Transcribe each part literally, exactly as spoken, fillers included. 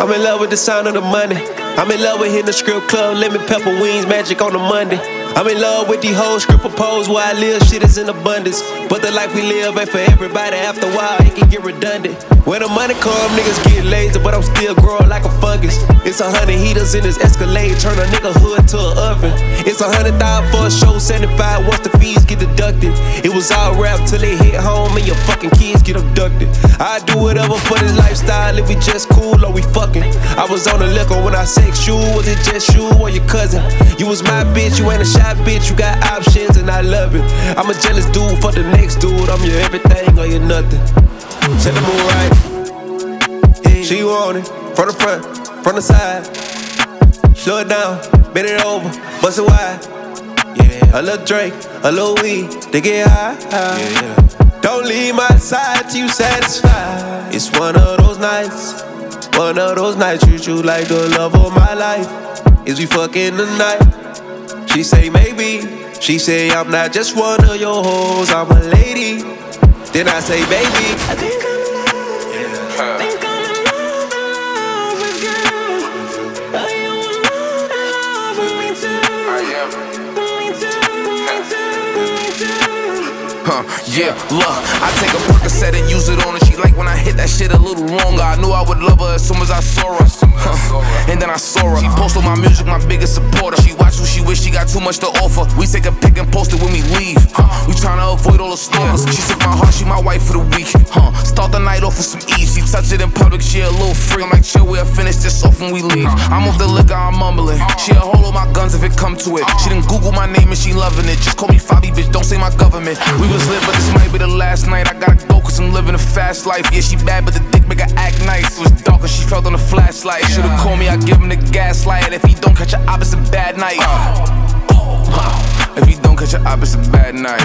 I'm in love with the sound of the money. I'm in love with hitting the strip club, lemon pepper wings, magic on a Monday. I'm in love with the whole script proposed where I live, shit is in abundance. But the life we live ain't for everybody, after a while it can get redundant. When the money come, niggas get lazy, but I'm still growing like a fungus. It's a hundred heaters in this Escalade, turn a nigga hood to an oven. It's a hundred thousand for a show, seventy-five once the fees get deducted. It was all rap till they hit home and your fucking kids get abducted. I do whatever for this lifestyle, if we just cool or we fucking. I was on the liquor when I sex you, was it just you or your cousin? You was my bitch, you ain't a shy bitch, you got options and I love it. I'm a jealous dude for the next dude, I'm your everything or your nothing. Set the mood right. She want it from the front, from the side. Slow it down, bend it over, bust it wide. Yeah, a little drink, a little weed, they get high. Yeah. Don't leave my side till you satisfied. It's one of those nights, one of those nights treat you like the love of my life. Is we fucking tonight? She say maybe. She say I'm not just one of your hoes, I'm a lady. Then I say baby, I think I'm in love, yeah. Think I'm in love, in love with you. Are you in love, in love with me too? I am. Me too, me too, me too. Huh, yeah, look, I take a Percocet and use it on her. She like when I hit that shit a little longer. I knew I would love her as soon as I saw her. Huh. And then I saw her. She post on my music, my biggest supporter. She watch who she wish, she got too much to offer. We take a pic and post it when we leave. Huh. We tryna avoid all the stalkers. She took my heart, she my wife for the week. Huh. Start the night off with some ease. She touch it in public, she a little free. I'm like, chill, we'll finish this off when we leave. I'm off the liquor, I'm mumbling. She a hold on my guns if it come to it. She done Google my name and she loving it. Just call me Fabi, bitch, don't say my government. We was lit, but this might be the last night. I gotta go cause I'm living a fast life. Yeah, she bad, but the dick make her act nice. It was dark and she felt on the flashlight. Should've called me, I give him the gaslight. If he don't catch a op, it's a bad night. If he don't catch a op, it's a bad night.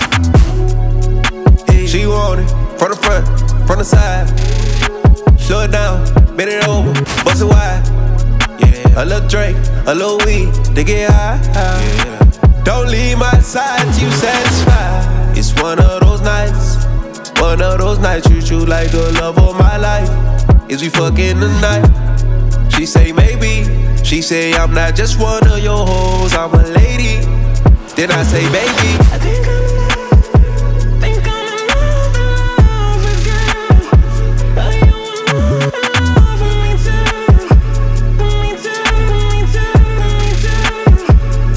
She want it from the front, from the side. Slow it down, bend it over, bust it wide. Yeah, a little drink, a little weed, they get high. Yeah. Don't leave my side till you satisfied. It's one of those nights, one of those nights treat you like the love of my life. Is we fucking tonight? She say maybe. She say I'm not just one of your hoes, I'm a lady. Then I say baby, I think I'm in love, think I'm in love, in love with you. Are you in love, in love with me too? Me too, me too,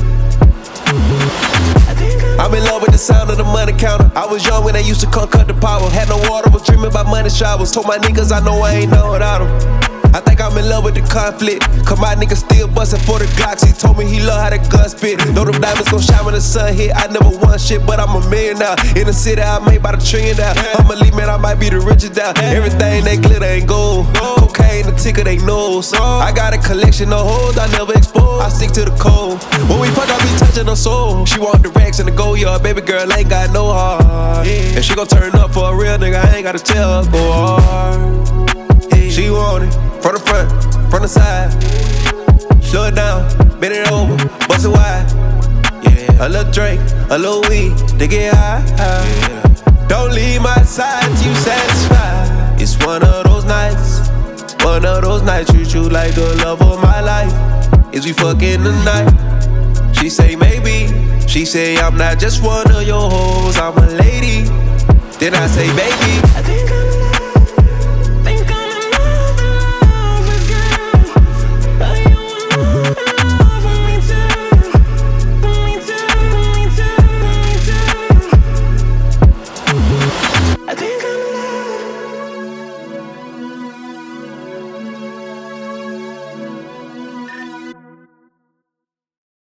me too. I'm in love with the sound of the money counter. I was young when they used to come cut the power. Had no water, was dreaming about money showers. Told my niggas I know I ain't know without them. I think I'm in love with the conflict, cause my nigga still bustin' for the Glocks. He told me he love how the gun spit. Know them diamonds gon' shine when the sun hit. I never won shit, but I'm a million now. In the city I made by the trillion now. I'm a lead man, I might be the richest now. Everything they glitter ain't gold. Cocaine, the ticker, they knows. I got a collection of hoes I never expose. I stick to the code. When we fuck, I be touching her soul. She want the racks in the go yard. Baby girl ain't got no heart. And she gon' turn up for a real nigga. I ain't gotta tell her go hard. She want it from the front, from the side. Slow it down, bend it over, bust it wide. Yeah, a little drink, a little weed, they get high. Yeah. Don't leave my side till you satisfied. It's one of those nights, one of those nights treat you like the love of my life. Is we fucking tonight? She say maybe. She say I'm not just one of your hoes, I'm a lady. Then I say baby,